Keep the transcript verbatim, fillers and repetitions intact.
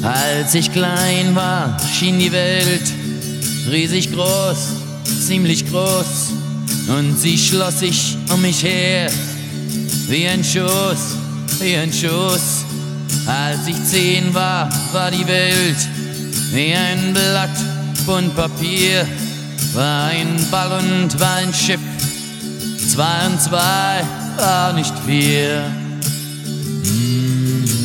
Als ich klein war, schien die Welt riesig groß, ziemlich groß, und sie schloss sich um mich her wie ein Schoß, wie ein Schoß. Als ich zehn war, war die Welt wie ein Blatt bunt Papier, war ein Ball und war ein Schiff, zwei und zwei war nicht vier.